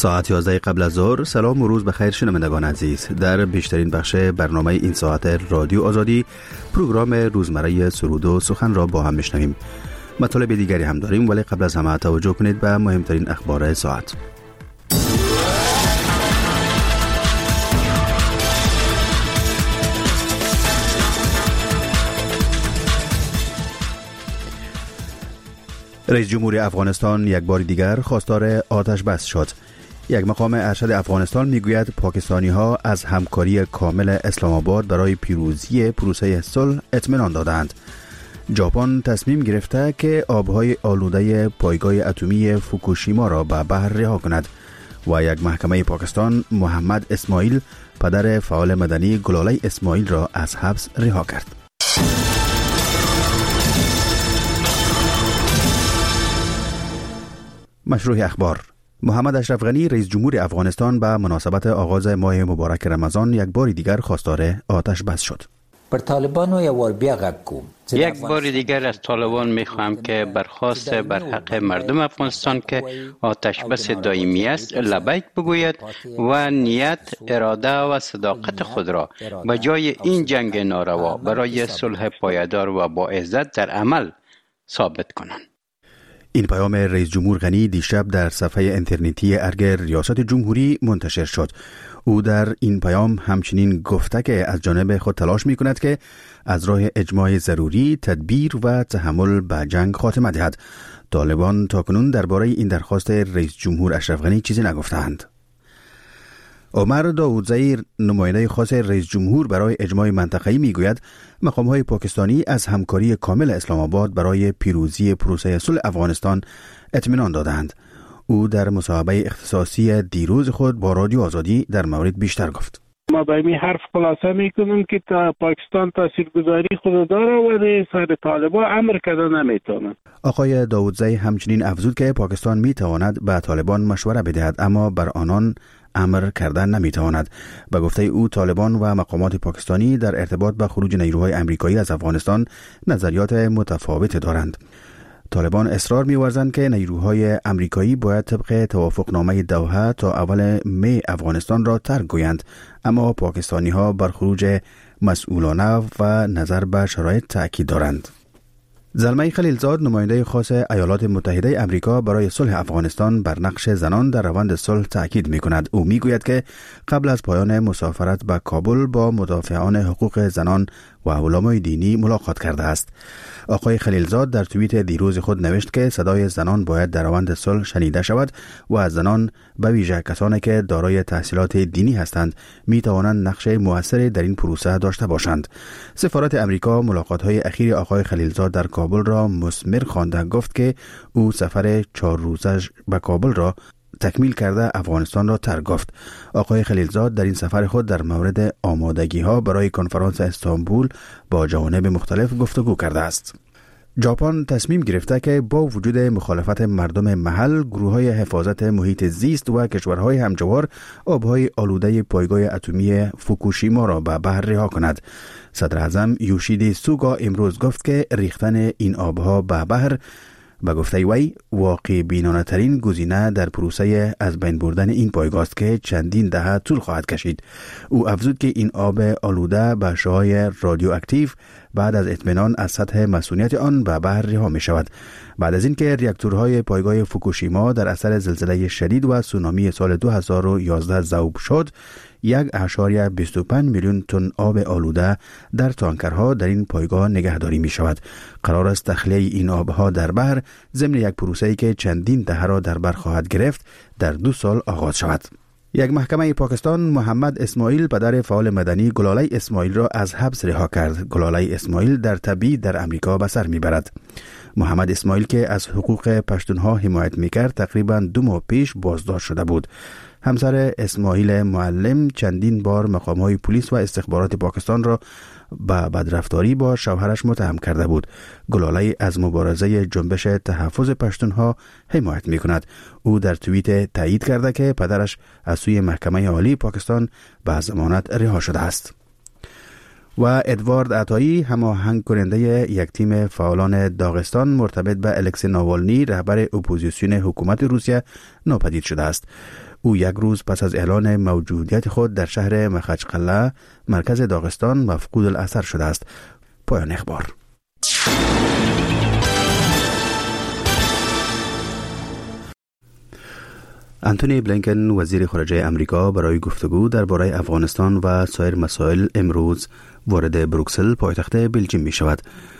ساعت 11 قبل از ظهر. سلام و روز بخیر شنوندگان عزیز. در بیشترین بخش برنامه این ساعت رادیو آزادی پروگرام روزمره سرود و سخن را با هم میشنویم. مطالب دیگری هم داریم، ولی قبل از همه توجه کنید به مهمترین اخبار ساعت. رئیس جمهور افغانستان یک بار دیگر خواستار آتش بس شد. یک مقام ارشد افغانستان میگوید پاکستانی ها از همکاری کامل اسلام آباد برای پیروزی پروسه صلح اطمینان دادند. ژاپن تصمیم گرفته که آبهای آلوده پایگاه اتمی فوکوشیما را به بحر رها کند و یک محکمه پاکستان محمد اسماعیل پدر فعال مدنی گلاله اسماعیل را از حبس رها کرد. مشروع اخبار. محمد اشرف غنی رئیس جمهور افغانستان به مناسبت آغاز ماه مبارک رمضان یک بار دیگر خواستار آتش بس شد. یک بار دیگر از طالبان میخواهم که برخواست بر حق مردم افغانستان که آتش بس دائمی است لبیک بگوید و نیت، اراده و صداقت خود را به جای این جنگ ناروا برای صلح پایدار و با عزت در عمل ثابت کنند. این پیام رئیس جمهور غنی دیشب در صفحه اینترنتی ارگ ریاست جمهوری منتشر شد. او در این پیام همچنین گفته که از جانب خود تلاش می کند که از راه اجماع ضروری تدبیر و تحمل به جنگ خاتمه دهد. طالبان تاکنون درباره این درخواست رئیس جمهور اشرف غنی چیزی نگفتند. عمر داودزئی نماینده خاص رئیس جمهور برای اجماع منطقه‌ای میگوید مقام‌های پاکستانی از همکاری کامل اسلام آباد برای پیروزی پروسه صلح افغانستان اطمینان دادند. او در مصاحبه اختصاصی دیروز خود با رادیو آزادی در مورد بیشتر گفت. ما به این حرف خلاصه میکنیم که پاکستان تاثیرگذاری خود داره و سر طالبان امر کرده نمیتونه. آقای داودزئی همچنین افزود که پاکستان میتواند به طالبان مشوره بدهد اما بر آنان امر کردن نمیتواند. به گفته او طالبان و مقامات پاکستانی در ارتباط با خروج نیروهای آمریکایی از افغانستان نظریات متفاوت دارند. طالبان اصرار می‌ورزند که نیروهای آمریکایی باید طبق توافقنامه دوحه تا اول می افغانستان را ترک گویند، اما پاکستانی‌ها بر خروج مسئولانه و نظر به شرایط تأکید دارند. زلمه خلیلزاد نماینده خاص ایالات متحده آمریکا برای صلح افغانستان بر نقش زنان در روند صلح تأکید می‌کند. او می‌گوید که قبل از پایان مسافرت به کابل با مدافعان حقوق زنان و علمای دینی ملاقات کرده است. آقای خلیلزاد در توییت دیروز خود نوشت که صدای زنان باید در روند صلح شنیده شود و از زنان به ویژه کسانی که دارای تحصیلات دینی هستند می توانند نقش مؤثری در این پروسه داشته باشند. سفارت امریکا ملاقات‌های اخیر آقای خلیلزاد در کابل را مثمر خوانده گفت که او سفر 4 روزه به کابل را تکمیل کرده افغانستان را ترک گفت. آقای خلیلزاد در این سفر خود در مورد آمادگی ها برای کنفرانس استانبول با جوانب مختلف گفتگو کرده است. ژاپن تصمیم گرفته که با وجود مخالفت مردم محل، گروه‌های حفاظت محیط زیست و کشورهای همجوار آبهای آلوده پایگاه اتمی فوکوشیما را به بحر رها کند. صدر اعظم یوشیدی سوگا امروز گفت که ریختن این آبها به بحر به گفته وی واقع بینانه ترین گزینه در پروسه از بین بردن این پایگاه است که چندین دهه طول خواهد کشید. او افزود که این آب آلوده به اشعاع رادیواکتیو بعد از اطمینان از سطح مسئولیت آن به بحر رها می شود. بعد از اینکه ریاکتورهای پایگاه فوکوشیما در اثر زلزله شدید و سونامی سال 2011 ذوب شد، 1.25 میلیون تن آب آلوده در تانکرها در این پایگاه نگهداری می شود. قرار است تخلیه این آبها در بحر ضمن یک پروسه‌ای که چندین دهه را در بر خواهد گرفت در 2 سال آغاز شود. یک محکمه پاکستان محمد اسماعیل پدر فعال مدنی گلاله اسماعیل را از حبس رها کرد. گلاله اسماعیل در تبعید در امریکا به سر میبرد. محمد اسماعیل که از حقوق پشتونها حمایت میکرد تقریباً 2 ماه پیش بازداشت شده بود. همسر اسماعیل معلم چندین بار مقام‌های پلیس و استخبارات پاکستان را به بدرفتاری با شوهرش متهم کرده بود. گلاله از مبارزه جنبش تحفظ پشتونها حمایت می‌کند. او در توییت تایید کرده که پدرش از سوی محکمه عالی پاکستان به ضمانت رها شده است. و ادوارد عطایی هماهنگ کننده یک تیم فعالان داغستان مرتبط به الکسی ناوالنی رهبر اپوزیسیون حکومت روسیه ناپدید شده است. او یک روز پس از اعلان موجودیت خود در شهر مخچقله مرکز داغستان مفقود الاثر شده است. پایان اخبار. انتونی بلینکن وزیر خارجه امریکا برای گفتگو درباره افغانستان و سایر مسائل امروز وارد بروکسل پایتخت بلژیم می شود.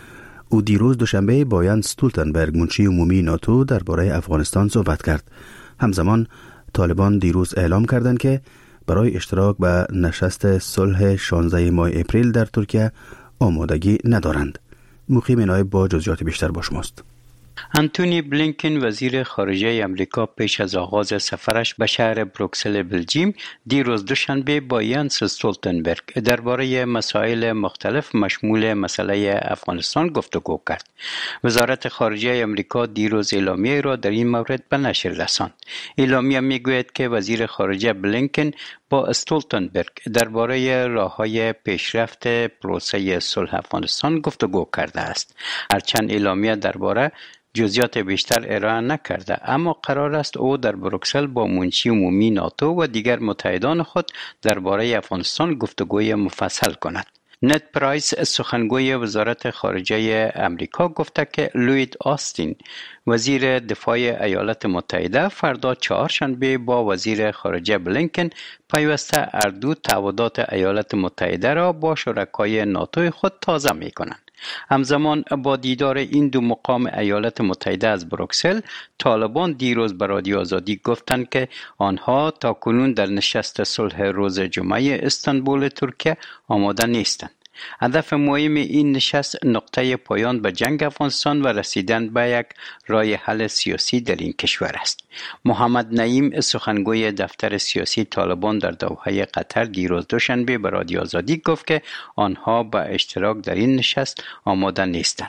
او دیروز دوشنبه با یانس استولتنبرگ منشی عمومی ناتو درباره افغانستان صحبت کرد. همزمان طالبان دیروز اعلام کردند که برای اشتراک به نشست صلح 16 ماه اپریل در ترکیه آمادگی ندارند. مقیم نایب با جزئیات بیشتر با شماست. انتونی بلینکن وزیر خارجه امریکا پیش از آغاز سفرش به شهر بروکسل بلژیم دیروز دوشنبه با یانس استولتنبرگ درباره مسائل مختلف مشمول مسئله افغانستان گفتگو کرد. وزارت خارجه امریکا دیروز اعلامیه را در این مورد به نشر رساند. اعلامیه میگوید که وزیر خارجه بلینکن با استولتنبرگ درباره راه‌های پیشرفت پروسه صلح افغانستان گفتگو کرده است. هرچند اعلامیه درباره جزئیات بیشتر ارائه نکرده، اما قرار است او در بروکسل با منشی عمومی ناتو و دیگر متحدان خود درباره افغانستان گفتگوی مفصل کند. نت پرایس سخنگوی وزارت خارجه امریکا گفته که لوید آستین وزیر دفاع ایالات متحده فردا چهارشنبه با وزیر خارجه بلینکن پیوسته اردو تعهدات ایالات متحده را با شرکای ناتو خود تازه می کنند. همزمان با دیدار این دو مقام ایالات متحده از بروکسل، طالبان دیروز به رادیو آزادی گفتند که آنها تاکنون در نشست صلح روز جمعه استانبول ترکیه آماده نیستند. هدف مهم این نشست نقطه پایان به جنگ افغانستان و رسیدن به یک راه حل سیاسی در این کشور است. محمد نعیم سخنگوی دفتر سیاسی طالبان در دوحه قطر دیروز دوشنبه به رادیو آزادی گفت که آنها به اشتراک در این نشست آماده نیستند.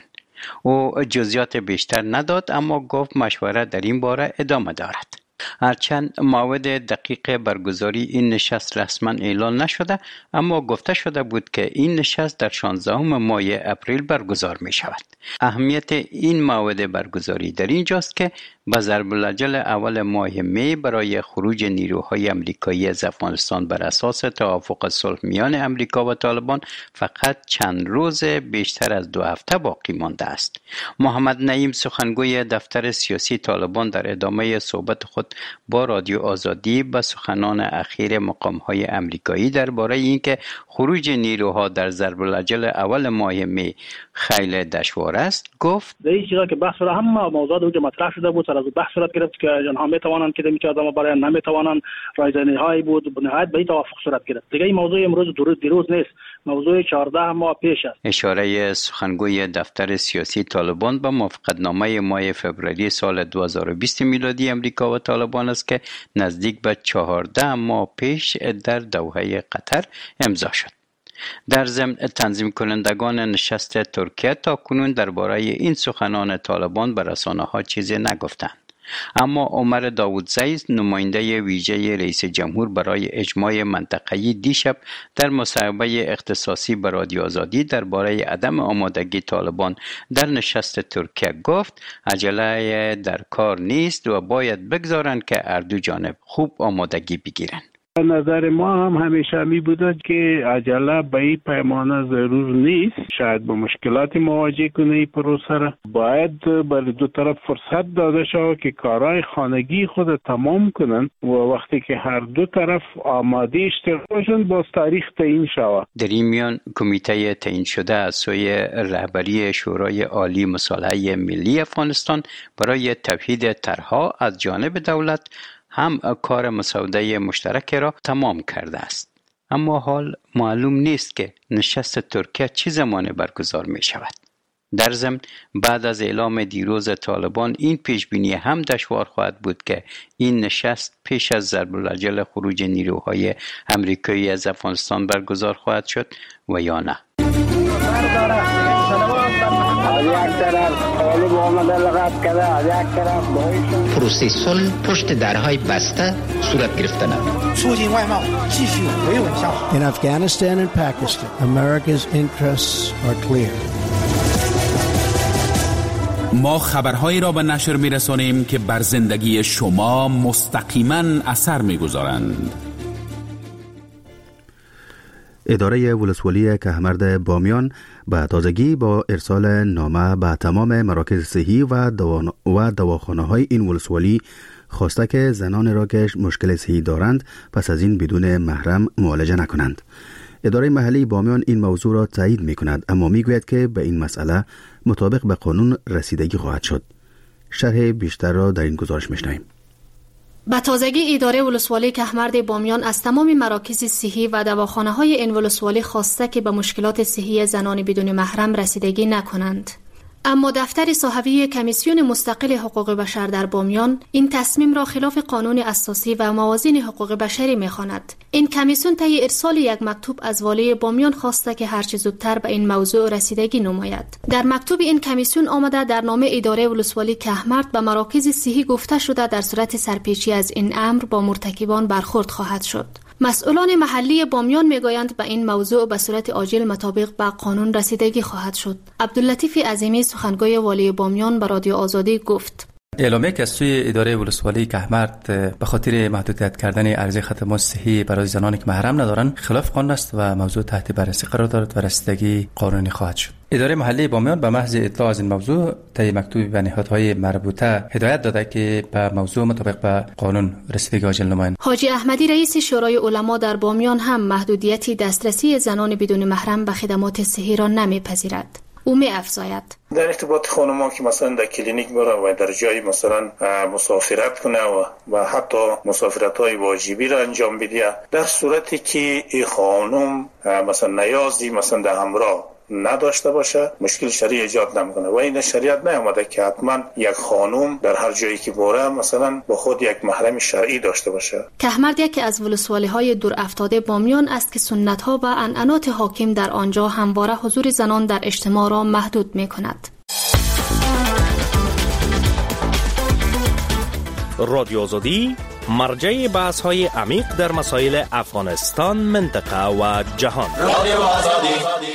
او جزئیات بیشتر نداد، اما گفت مشورت در این باره ادامه دارد. هرچند موعد دقیق برگزاری این نشست رسما اعلان نشده، اما گفته شده بود که این نشست در 16 ماه اپریل برگزار می شود. اهمیت این موعد برگزاری در اینجاست که با ضرب العجل اول ماه می برای خروج نیروهای امریکایی از افغانستان بر اساس توافق صلح میان امریکا و طالبان فقط چند روز بیشتر از 2 هفته باقی مانده است. محمد نعیم سخنگوی دفتر سیاسی طالبان در ادامه صحبت خود با رادیو آزادی به سخنان اخیر مقام‌های امریکایی درباره اینکه خروج نیروها در ضرب العجل اول ماه می خیلی دشوار است گفت: در این چیزا که بحث را هم موضوعات اونجا مطرح شده بود، سر از بحث صورت گرفت که آنها میتوانند که دمی آدم برای نمیتوانند، رایزنی‌هایی بود، به نهایت به این توافق صورت گرفت. دیگه این موضوع امروز دیروز نیست، موضوع 14 ماه پیش است. اشاره سخنگوی دفتر سیاسی طالبان به موافقتنامه ماه فوریه سال 2020 میلادی امریکا و طالبان است که نزدیک به 14 ماه پیش در دوحه قطر امضا شد. در ضمن تنظیم کنندگان نشست ترکیه تا کنون درباره این سخنان طالبان به رسانه‌ها چیزی نگفتند. اما عمر داودزی نماینده ویژه رئیس جمهور برای اجماع منطقه‌ای دیشب در مصاحبه اختصاصی به رادیو آزادی درباره عدم آمادگی طالبان در نشست ترکیه گفت عجله در کار نیست و باید بگذارند که هر دو جانب خوب آمادگی بگیرند. نظر ما هم همیشه می بوده که عجله به این پیمانه ضرور نیست، شاید با مشکلات مواجه کنه این پروسه را. باید برای دو طرف فرصت داده شود که کارهای خانگی خود تمام کنند و وقتی که هر دو طرف آماده اشتراک باشند باز تاریخ تعیین شود. در این میان کمیته تعیین شده از سوی رهبری شورای عالی مصالحه ملی افغانستان برای توحید طرح‌ها از جانب دولت هم کار مسوده مشترک را تمام کرده است. اما حال معلوم نیست که نشست ترکیه چه زمان برگزار می شود. در ضمن بعد از اعلام دیروز طالبان این پیشبینی هم دشوار خواهد بود که این نشست پیش از ضرب العجل خروج نیروهای امریکایی از افغانستان برگزار خواهد شد و یا نه. پروسه صلح پشت درهای بسته صورت گرفتن. In Afghanistan and Pakistan, America's interests are clear. ما خبرهایی را به نشر می‌رسانیم که بر زندگی شما مستقیما اثر می‌گذارند. اداره ولسوالی کهمرد بامیان به تازگی با ارسال نامه به تمام مراکز صحی و دواخانه‌های این ولسوالی خواسته که زنان را که مشکل صحی دارند پس از این بدون محرم معالجه نکنند. اداره محلی بامیان این موضوع را تایید می کند، اما می گوید که به این مسئله مطابق به قانون رسیدگی خواهد شد. شرح بیشتر را در این گزارش می‌شنویم. به تازگی اداره ولسوالی کهمرد بامیان از تمام مراکز صحی و دواخانه‌های این ولسوالی خواسته که به مشکلات صحی زنان بدون محرم رسیدگی نکنند. اما دفتر صحوی کمیسیون مستقل حقوق بشر در بامیان این تصمیم را خلاف قانون اساسی و موازین حقوق بشری می‌خواند. این کمیسیون طی ارسال یک مکتوب از والی بامیان خواسته که هرچه زودتر به این موضوع رسیدگی نماید. در مکتوب این کمیسیون آمده در نامه اداره ولسوالی کهمرد به مراکز صحی گفته شده در صورت سرپیچی از این امر با مرتکبان برخورد خواهد شد. مسئولان محلی بامیان میگویند به این موضوع به صورت عاجل مطابق به قانون رسیدگی خواهد شد. عبداللطیف عظیمی سخنگوی والی بامیان به رادیو آزادی گفت: اعلامیه که از سوی اداره ولسوالی کهمرد به خاطر محدودیت کردن عرضه خدمات صحی برای زنانی که محرم ندارند خلاف قانون است و موضوع تحت بررسی قرار دارد و رسیدگی قانونی خواهد شد. اداره محلی بامیان به محض اطلاع از این موضوع طی مکتوبی به نهادهای مربوطه هدایت داده که به موضوع مطابق به قانون رسیدگی عاجل نمایند. حاجی احمدی رئیس شورای علما در بامیان هم محدودیت دسترسی زنان بدون محرم به خدمات صحی را نمیپذیرد. او می افزاید: در ارتباط خانم‌ها که مثلا در کلینیک بره و در جای مثلا مسافرت کنه و حتی مسافرت‌های واجبی را انجام بده، در صورتی که این خانم مثلا نیازی مثلا در همراه نداشته باشه مشکل شرعی ایجاد نمیکنه و این شریعت نیامده که حتما یک خانم در هر جایی که بره مثلا با خود یک محرم شرعی داشته باشه. کهمرد یکی از ولسوالی‌های دور افتاده بامیان است که سنت‌ها و عنعنات حاکم در آنجا همواره حضور زنان در اجتماع را محدود می‌کند. رادیو آزادی مرجع بحث‌های عمیق در مسائل افغانستان، منطقه و جهان. رادیو آزادی.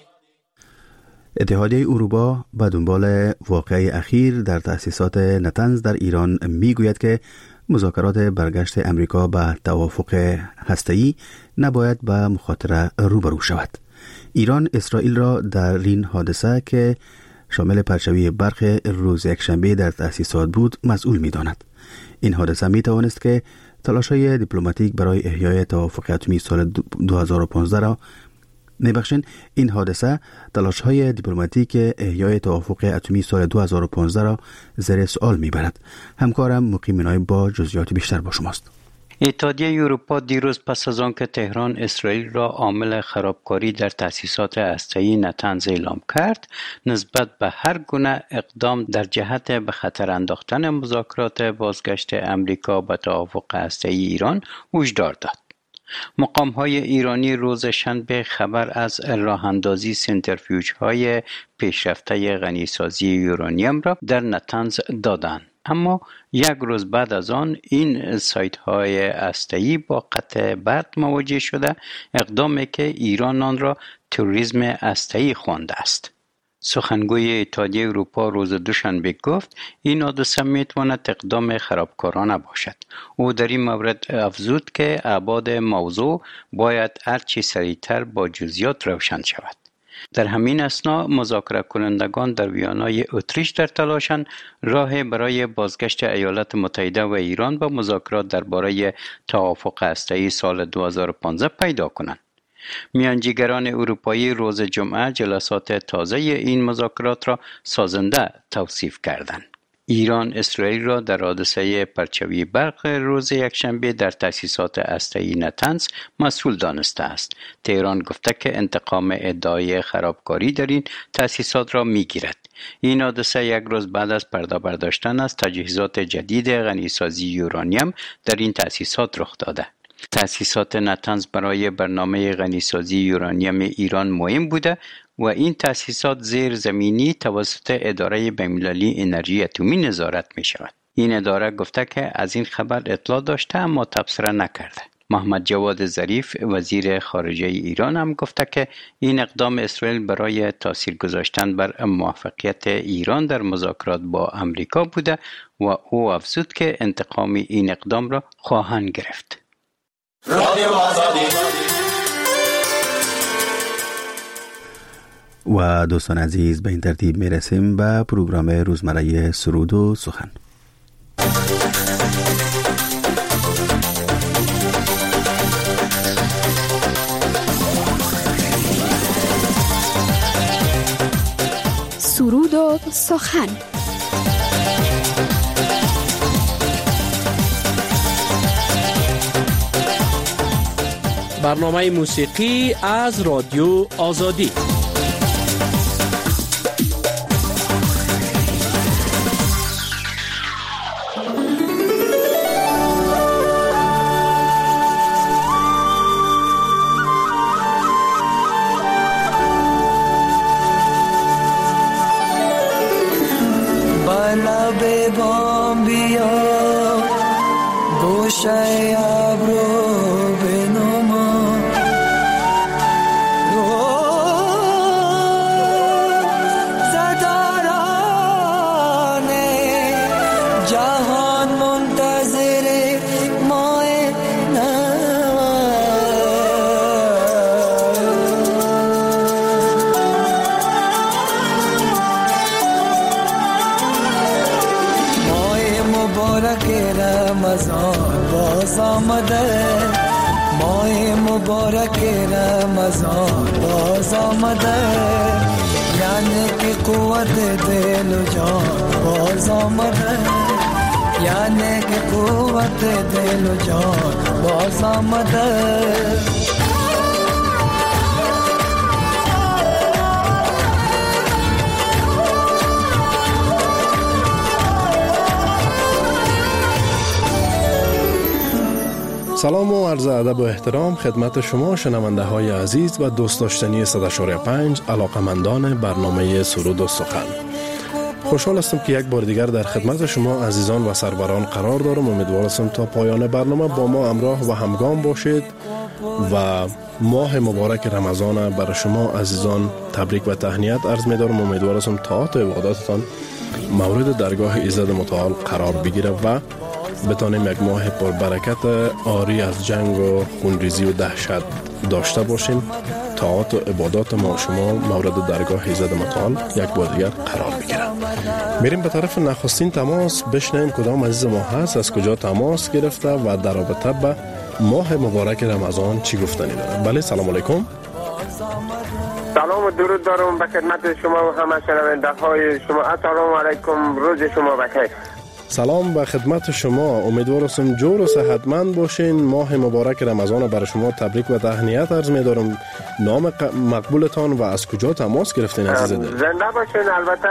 اتحادیه اروپا به دنبال واقعه اخیر در تأسیسات نتنز در ایران میگوید که مذاکرات برگشت امریکا به توافق هسته‌ای نباید به مخاطره روبرو شود. ایران اسرائیل را در این حادثه که شامل پرچوی برق روز یکشنبه در تأسیسات بود مسئول می‌داند. این حادثه می‌توانست که تلاش‌های دیپلماتیک برای احیای توافق اتمی سال 2015 را این حادثه تلاش‌های دیپلماتیک احیای توافق اتمی سال 2015 را زیر سوال می‌برد. همکارم مقیم نایب با جزئیات بیشتر با شماست. اتحادیه اروپا دیروز پس از آن که تهران اسرائیل را عامل خرابکاری در تأسیسات هسته‌ای نتنز اعلام کرد، نسبت به هر گونه اقدام در جهت به خطر انداختن مذاکرات بازگشت امریکا به توافق هسته‌ای ایران هشدار داد. مقام‌های ایرانی روز شنبه خبر از راه اندازی سنتریفیوژهای پیشرفته غنیسازی یورانیم را در نتنز دادند. اما یک روز بعد از آن این سایت‌های هسته‌ای با قطع برق مواجه شده، اقدامی که ایران آن را تروریسم هسته‌ای خوانده است. سخنگوی اتحادیه اروپا روز دوشنبه گفت این حادثه میتواند اقدام خرابکارانه باشد. او در این مورد افزود که ابعاد موضوع باید هرچی سریعتر با جزئیات روشن شود. در همین اثنا مذاکره کنندگان در ویانای اتریش در تلاشند راه برای بازگشت ایالات متحده و ایران با مذاکرات درباره توافق هسته‌ای سال 2015 پیدا کنند. میانجیگران اروپایی روز جمعه جلسات تازه این مذاکرات را سازنده توصیف کردند. ایران اسرائیل را در حادثه پرچوی برق روز یکشنبه در تأسیسات هسته‌ای نتنز مسئول دانسته است. تهران گفته که انتقام ادعای خرابکاری در این تأسیسات را میگیرد. این حادثه یک روز بعد از پرده برداشتن از تجهیزات جدید غنیسازی یورانیم در این تأسیسات رخ داده. تأسیسات نتنز برای برنامه غنیسازی یورانیم ایران مهم بوده و این تأسیسات زیر زمینی توسط اداره بین‌المللی انرژی اتمی نظارت می شود. این اداره گفته که از این خبر اطلاع داشته اما تبصره نکرده. محمد جواد ظریف وزیر خارجه ایران هم گفته که این اقدام اسرائیل برای تاثیر گذاشتن بر موفقیت ایران در مذاکرات با امریکا بوده و او افزود که انتقام این اقدام را خواهند گرفت. و دوستان عزیز، به این ترتیب می رسیم به پروگرام روزمره سرود و سخن. سرود و سخن. برنامه موسیقی از رادیو آزادی. سلام و عرض ادب و احترام خدمت شما شنونده های عزیز و دوست داشتنی 100.5 علاقمندان برنامه سرود و سخن. خوشحال هستم که یک بار دیگر در خدمت شما عزیزان و سروران قرار دارم. امیدوارم تا پایان برنامه با ما همراه و همگام باشید و ماه مبارک رمضان برای شما عزیزان تبریک و تهنیت عرض می‌دارم. امیدوارم طاعت و عباداتتان مورد درگاه ایزد متعال قرار بگیره و بتانیم یک ماه پربرکت آری از جنگ و خونریزی و دهشت داشته باشیم. طاعت و عبادات ما شما مورد درگاه ایزد متعال یک بار دیگر قرار بگیره. میریم به طرف نخستین تماس، بشنویم کدام عزیز ما هست، از کجا تماس گرفته و در رابطه به ماه مبارک رمضان چی گفتنی داره. بله، سلام علیکم. سلام و درود دارم به خدمت شما و همه شنونده های شما. السلام علیکم، روز شما بخیر. سلام به خدمت شما، امیدوارم جور و صحتمند باشین. ماه مبارک رمضان برای شما تبریک و تهنیت عرض می‌دارم. نام مقبولتان و از کجا تماس گرفتین عزیز دل؟ زنده باشین. البته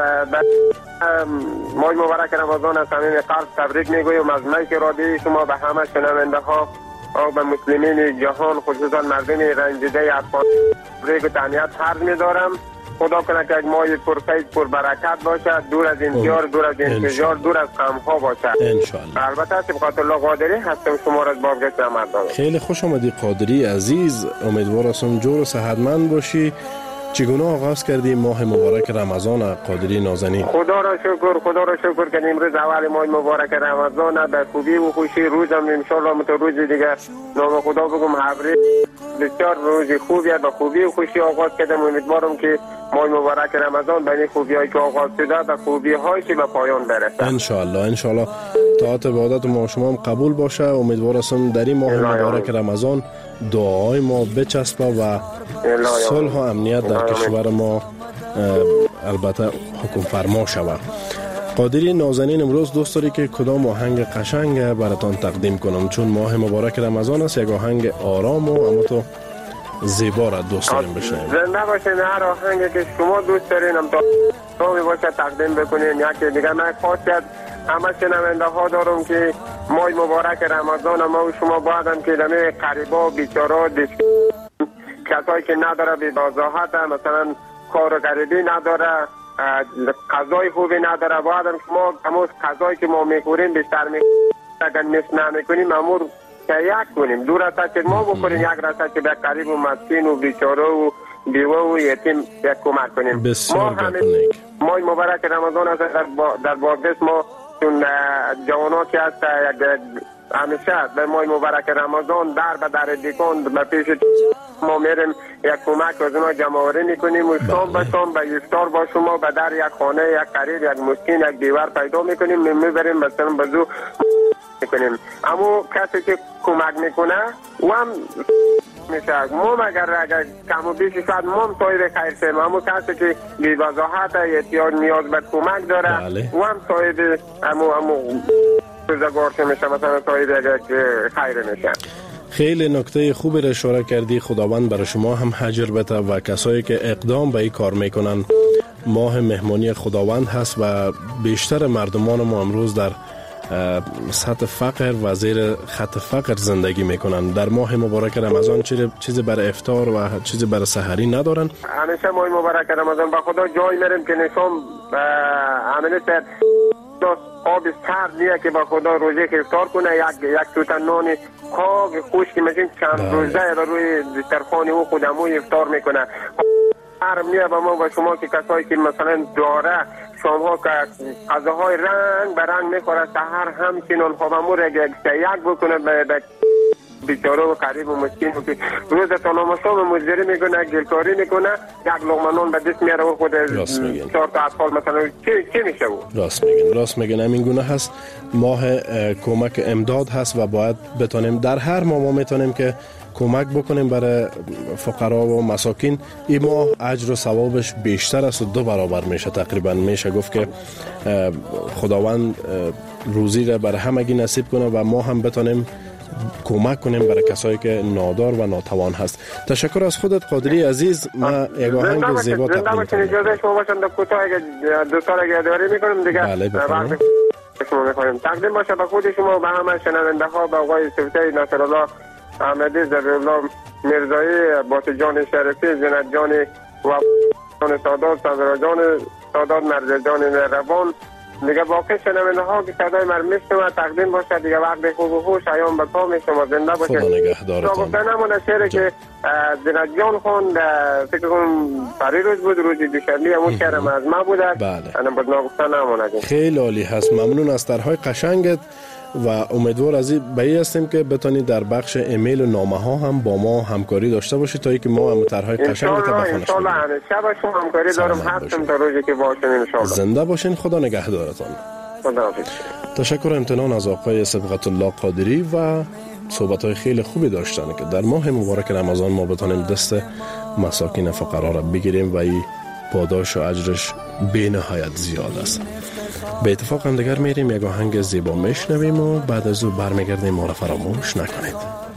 ماه مبارک رمضان از صمیم قلب تبریک میگویم از مایک رادیوی شما به همه شنونده ها و به مسلمین جهان، خصوصا مردم رنجیده افغان تبریک و تهنیت عرض می‌دارم. خدا کنه که یک ماه پرفیض پربرکت باشه، دور از انتظار، دور از انتظار، دور از غم‌ها باشه انشالله. البته سبحان الله قادری هستم شما را بازگشت رمضان. خیلی خوش آمدی قادری عزیز، امیدوارم جور و صحتمند باشی. چگونه آغاز کردی ماه مبارک رمضان قادری نازنین؟ خدا را شکر که امروز اول ماه مبارک رمضان به خوبی و خوشی روزم ان شاء الله مت روز دیگه نام خدا بگم حبری بسیار روز خوبی به خوبی و خوشی آغاز کردم. امیدوارم که ماه مبارک رمضان به این خوبیایی که آغاز شده به خوبی‌هایی که به پایان برسه ان شاء الله. طاعت عبادت ما شما هم قبول باشه. امیدوارم در این ماه مبارک رمضان دعای ما بچسبه و صلح و امنیت در کشور ما البته حکم فرما شود. قادری نازنین، امروز دوست داری که کدام آهنگ قشنگ براتان تقدیم کنم؟ چون ماه مبارک رمضان است، یک آهنگ آرام و اما تو زیبا را دوست داریم بشنویم. زنده باشین. هر آهنگی که شما دوست دارین هم تا باشه تقدیم بکنین. یکی دیگه من خاصیت همه شنونده ها دارم که ماه مبارک رمضان ما و شما باید که دمه قریبا بیچارا کسایی که نداره بی‌وضاحت، مثلا کار غریبی نداره، غذای خوبی نداره، باید شما همون غذایی که ما میخوریم بیشتر اگر نمیکنیم امور یک کنیم. دو رصد ما بکنیم، یک رصد که به قریب و مسکین و بیچاره و بیوه و یتیم یک کمک کنیم. بسیار ماه مبارک رمضان است. در بابس ما چون جوانا که هست همیشه به ماه مبارک رمضان در به در دیکن به پیش ما میریم یک کمک از اونا جمع آوری میکنیم و شام به شام به افطار با شما به در یک خانه یک قریب یک مسکین یک دیوار پیدا میکنیم، میبریم مثلا بزو میکنیم. اما کسی که کمک میکنه و هم میشه ما اگر کم و بیش شاید ما هم صاحب خیر شیم، اما کسی که بی‌وضاحت یا نیاز به کمک داره و هم صاحب امو روزگار که میشه مثلا صاحب خیر میشه. خیلی نکته خوبی را اشاره کردی. خداوند برای شما هم اجر بده و کسایی که اقدام به این کار میکنن. ماه مهمانی خداوند هست و بیشتر مردمان ما امروز در سطح فقر و زیر خط فقر زندگی میکنن. در ماه مبارک رمضان چیزی برای افطار و چیزی برای سحری ندارن. همیشه ماه مبارک رمضان با خدا جای میریم که نشون عملی سر آب سرد نیه که با خدا روزه که افطار کنه، یک توتن نان کاغ خشک مثل چند روزه روی دسترخوان او خودمو افطار میکنه. حرم نیه با ما و شما که کسایی که مثلا داره شامها که غذاهای رنگ به رنگ میخوره، سحر همچنان خوابمو را یک بکنه به بیچاره و قریب و مسکین و که روز تا نام شام مزدری میکنه، گلکاری میکنه، یک لقمه نان به دست میاره و خود 4 تا اطفال مثلا چی میشه او؟ راست میگن همین گونه هست. ماه کمک امداد هست و باید بتونیم در هر ماه ما میتونیم که کمک بکنیم برای فقرا و مساکین. این ماه اجر و ثوابش بیشتر است و 2 برابر میشه. تقریبا میشه گفت که خداوند روزی را برای همگی نصیب کنه و ما هم بتونیم کمک کنیم برای کسایی که نادار و ناتوان هست. تشکر از خودت قادری عزیز. ما یک آهنگ زیبا تقدیم کنیم. اجازه شما باشم در کوتاه دو سال یادآوری میکنم دیگه. بله بفرمایید. شما میخوایم تقدیم باشه به خود شما و به همه شنونده ها، به آقای سفته ناصرالله احمدی، ذبیح‌الله میرزایی، باطل جان شریفی، زینت جان و جان سادات، صدر جان سادات، مرد جان مهربان دیگه باقی شنونده ها که صدای من میشنوه تقدیم باشه دیگه. وقت خوب و خوش ایام به کام شما زنده باشه. خدا نگهدارتان. گفتن همونه شعری که زینت جان خوند فکر کنم پری روز بود، روز دوشنبه همون شعرم از ما بوده. بله. انا بود نگفتن همونه. خیلی عالی هست. ممنون از طرحهای قشنگت و امیدوار از این بایی هستیم که بتونید در بخش ایمیل و نامه ها هم با ما همکاری داشته باشید تا اینکه ما هم طرحهای قشنگ تا بخونش. ان شاء الله همیشه با شما همکاری دارم، هستم تا روزی که باشین ان شاء الله. زنده باشین. خدا نگهدارتان. خداحافظ. تشکر امتنان از آقای صبغت الله قادری و صحبت‌های خیلی خوبی داشتن که در ماه مبارک رمضان ما بتونیم دست مساکین فقرا را بگیریم و این پاداش و اجرش بی‌نهایت زیاد است. به اتفاق هم دیگر میریم یک آهنگ زیبا میشنویم و بعد از او برمیگردیم. ما را فراموش نکنید.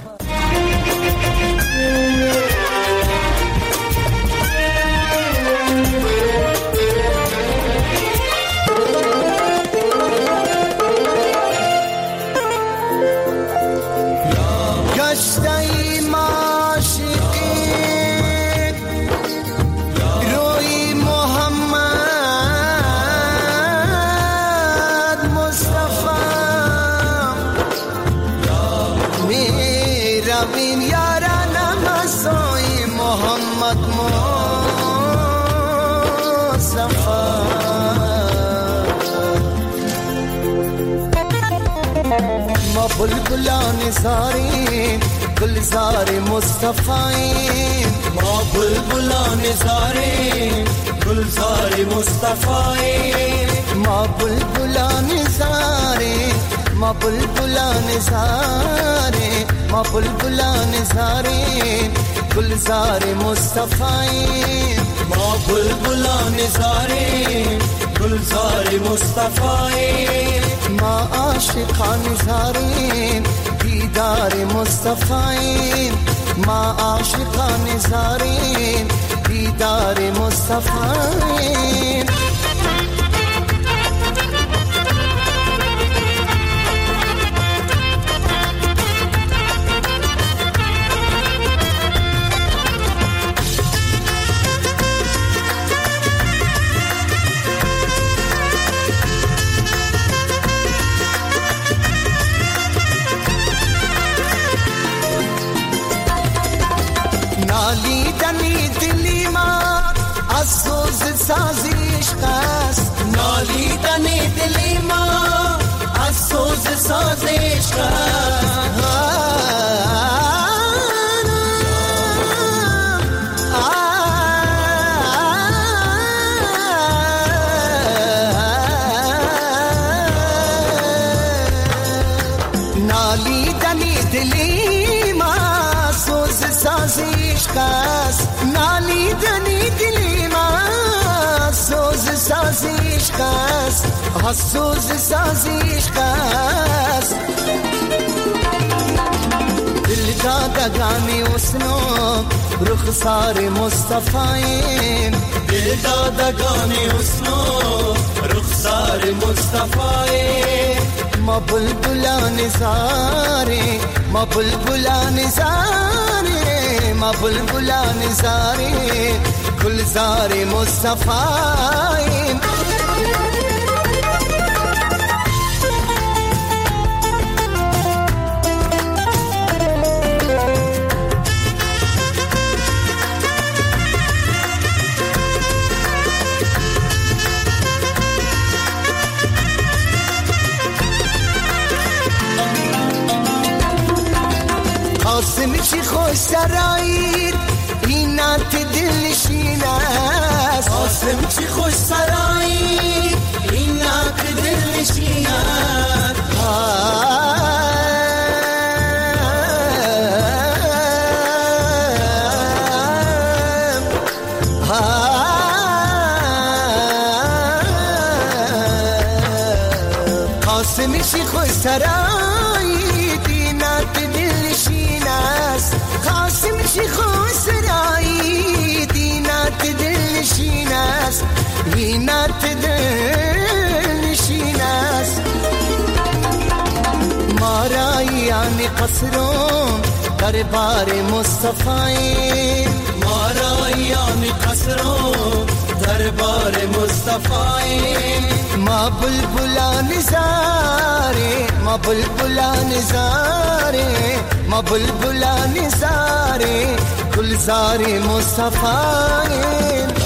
بلبلان زارین گلزار مصطفی، ما بلبلان زارین گلزار مصطفی، ما بلبلان زارین، ما بلبلان زارین، ما بلبلان زارین گلزار مصطفی، ما بلبلان زارین گلزار مصطفی، ما عاشقان زارین دیدار مصطفی، ما عاشقان زارین دیدار مصطفی. عشق نالیدنی دلی ما سوز ساز عشق است نالیدنی دلی ما سوز ساز عشق است سوز ساز عشق است دل دادگانی اسنو رخسار مصطفی دل دادگانی اسنو رخسار مصطفی ما بلبلان زاره ما بلبلان زاره ما بلبلان زاره گلزار مصطفی قاسم چی خوش سرایید اینات دلشین است قاسم چی خوش سرایید اینات دلشین است قاسم چی خوش سرایید اینات دلشین است قاسم چی خوش سرایی دینات دلشین است دینات دلشین است مارایان قصرون دربار مصطفی مارایان قصرون دربار مصطفی ما بلبلان زاره ما بلبلان زاره ما بلبلان زاره گلزار مصطفی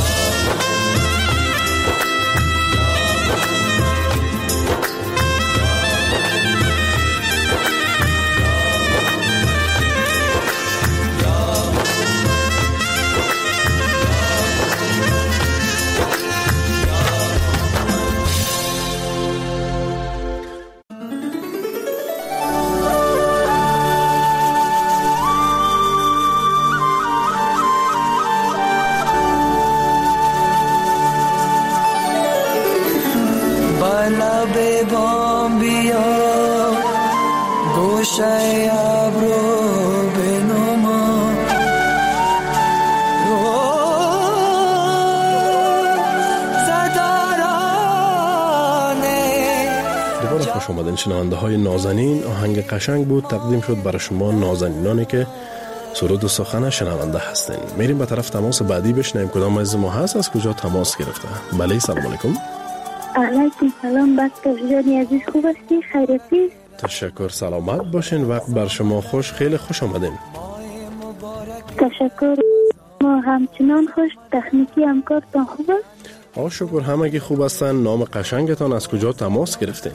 خوش آمدین شنونده های نازنین. آهنگ قشنگ بود تقدیم شد برای شما نازنینانی که سرود و سخن شنونده هستین. میریم به طرف تماس بعدی بشنویم کدام از ما هست، از کجا تماس گرفته. بله سلام علیکم. علیکم سلام بختیار جان عزیز، خوب هستی؟ خیریتی؟ تشکر، سلامت باشین. وقت بر شما خوش، خیلی خوش آمدین. تشکر، ما همچنان خوش. تکنیکی همکارتان خوب است؟ شکر همگی خوب هستن. نام قشنگتان، از کجا تماس گرفتین؟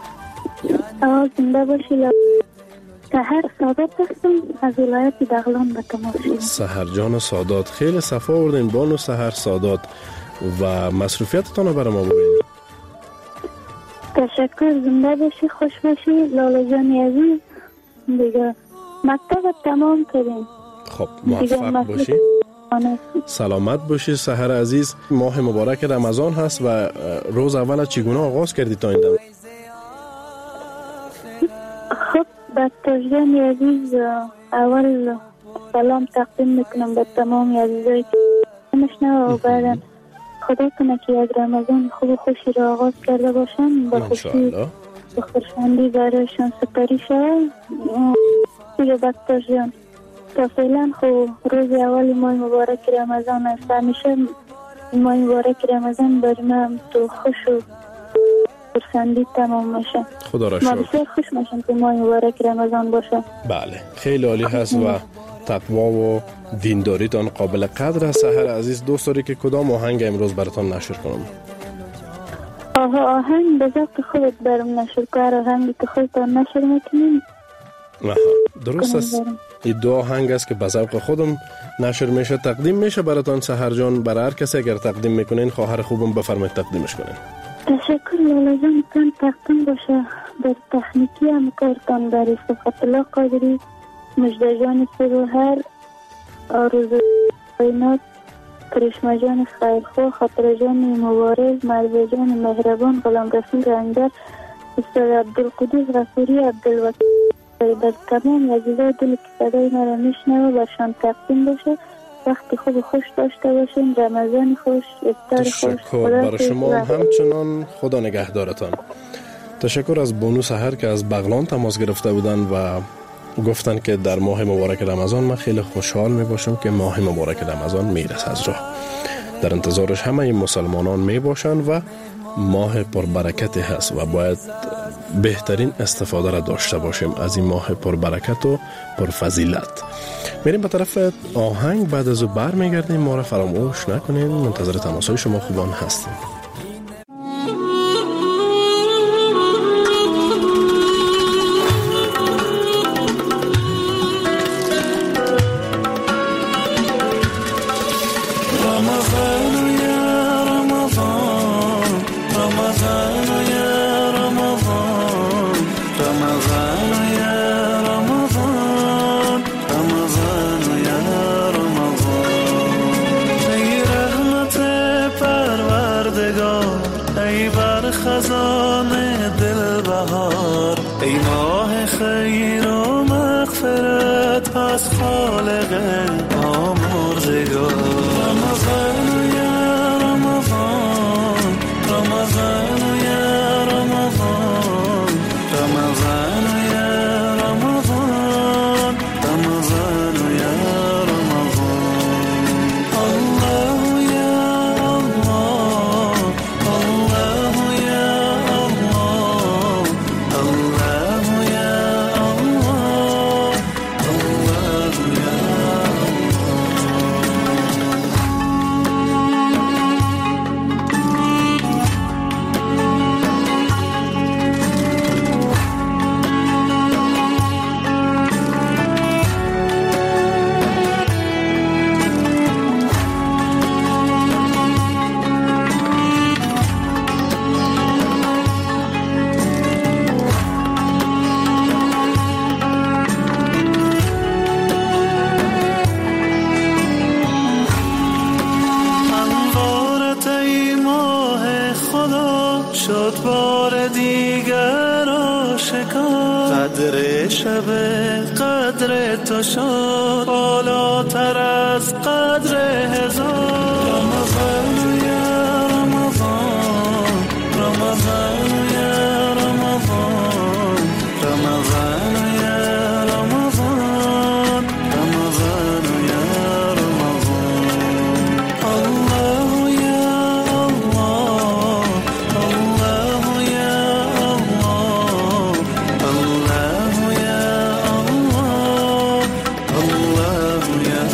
زنده باشی. سحر سادات هستم از ولایت بغلان به تماس شدم. سحر جان سادات، خیلی صفا آوردین بانو سحر سادات و مصروفیتتان رو برای ما بگین. تشکر، زنده باشی، خوش باشی لاله جان عزیز. دیگه مکتب تمام کردیم. خب موفق باشی، سلامت باشی سحر عزیز. ماه مبارک رمضان هست و روز اول چگونه آغاز کردی تا این دم؟ خب بختیار جان عزیز، اول سلام تقدیم میکنم به تمام عزیزایی که میشنوه و بعدا خدا کنه که یک رمضان خوب و خوشی را آغاز کرده باشن، با خوشی و خرسندی برایشان سپری شود. دیگه بختیار جان تا فعلا خب روز اول ماه مبارک رمضان است. همیشه ماه مبارک رمضان برای من تو خوش و خرسندی تمام میشه. خدا را شکر. ما بسیار خوش میشم که ماه مبارک رمضان باشه. بله خیلی عالی هست و تقوا و دینداریتان قابل قدر است. سحر عزیز، دوست داری که کدام آهنگ امروز براتان نشر کنم؟ آهنگ به ذات خودت برم نشر کار، آهنگی که خودتان نشر میکنیم. درست است. این دو آهنگ است که به ذوق خودم نشر میشه، تقدیم میشه براتان سحر جان. برای هر کسی اگر تقدیم میکنین خواهر خوبم بفرمایید تقدیمش کنین. تشکر لالا جان، تان تقدیم باشه در تکنیکی هم کارتان در صفت الله قادری، مجده جان سروهر، آرزو بینات، کرشمه جان خیرخواه، خاطر جان مبارز، مرزه جان مهربان، غلام رسول رنگدر، استاد عبدالقدوس غفوری، عبدالوکیل، در تمام عزیزای دل که صدای مرا میشنوه برشان تقدیم باشه. وقتی خوش داشته باشین، رمضان خوش، افطار خوش. تشکر برای شما همچنان. خدا نگهدارتان. تشکر از بانو سحر که از بغلان تماس گرفته بودن و گفتن که در ماه مبارک رمضان من خیلی خوشحال می باشم که ماه مبارک رمضان میرسه از راه. در انتظارش همه این مسلمانان می باشن و ماه پربرکتی هست و باید بهترین استفاده را داشته باشیم از این ماه پربرکت و پرفضیلت. میریم به طرف آهنگ، بعد از او برمیگردیم. ما را فراموش نکنین، منتظر تماسهای شما خوبان هستیم. قدر شب قدر تو شد بالاتر از قدر هزار. رمضان یا رمضان، رمضان یا رمضان، رمضان یا رمضان، رمضان یا رمضان. الله یا الله، الله یا الله، الله یا الله، الله یا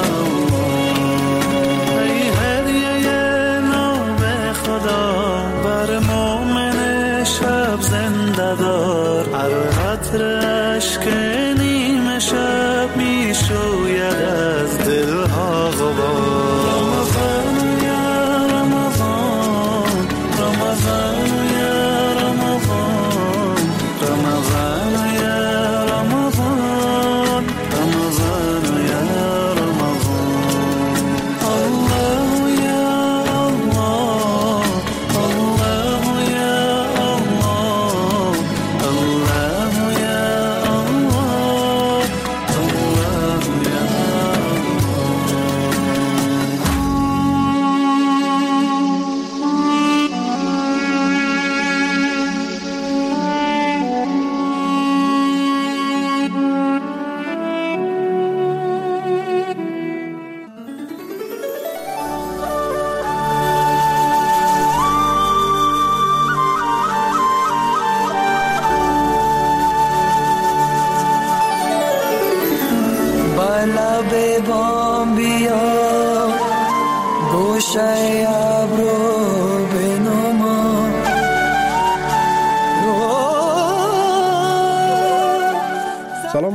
الله. ای هدیه نام خدا بر مومن شب زنده دار. هر قطره اشک نیمه شب می شوید از دلها غبار. رمضان یا رمضان، رمضان یا رمضان، رمضان یا رمضان، رمضان یا رمضان. الله یا الله، الله یا الله، الله یا الله، الله یا بالا به بام بیا، گوشه ابرو بنما،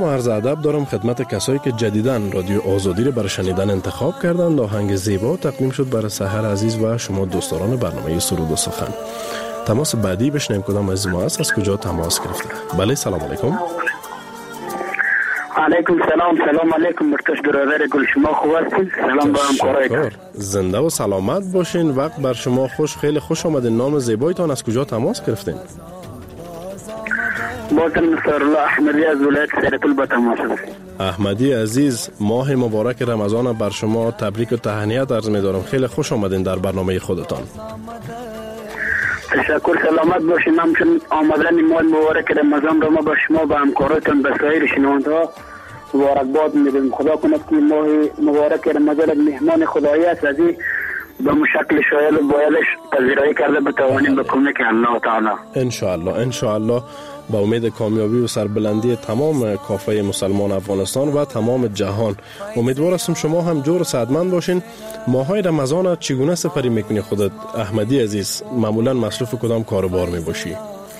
و عرض ادب دارم خدمت کسایی که جدیداً رادیو آزادی رو برای شنیدن انتخاب کردند. آهنگ زیبا تقدیم شد برای سحر عزیز و شما دوستداران برنامه سرود و سخن. تماس بعدی بشنیم کدام از ما است، از کجا تماس گرفته. بله سلام علیکم. علیکم سلام علیکم مرتش برادر گل، شما خوب هستین؟ سلام با همکارای زنده و سلامت باشین. وقت بر شما خوش، خیلی خوش آمدین. نام زیبایتان، از کجا تماس گرفتین؟ بازم نصرالله احمدی از ولایت سرطول با تماس هستیم. احمدی عزیز، ماه مبارک رمضان بر شما تبریک و تهنیت عرض می‌دارم. خیلی خوش آمدین در برنامه خودتان. تشکر، سلامت باشین. همچنین آمدن ماه مبارک رمضان را ما با شما و همکاراتون به سایر شنونده‌ها مبارکباد میدیم. خدا کند که ماه مبارک رمضان مهمان خدایی است، از این به مشکل شایل و بایدش پذیرایی کرده بتوانیم به کمک الله تعالی. ان شاء الله با امید کامیابی و سربلندی تمام کافه مسلمان افغانستان و تمام جهان. امیدوار هستم شما هم جور و سعادتمند باشین. ماهای رمضان چگونه سپری میکنی خودت احمدی عزیز؟ معمولا مصروف کدام کاروبار میباشی؟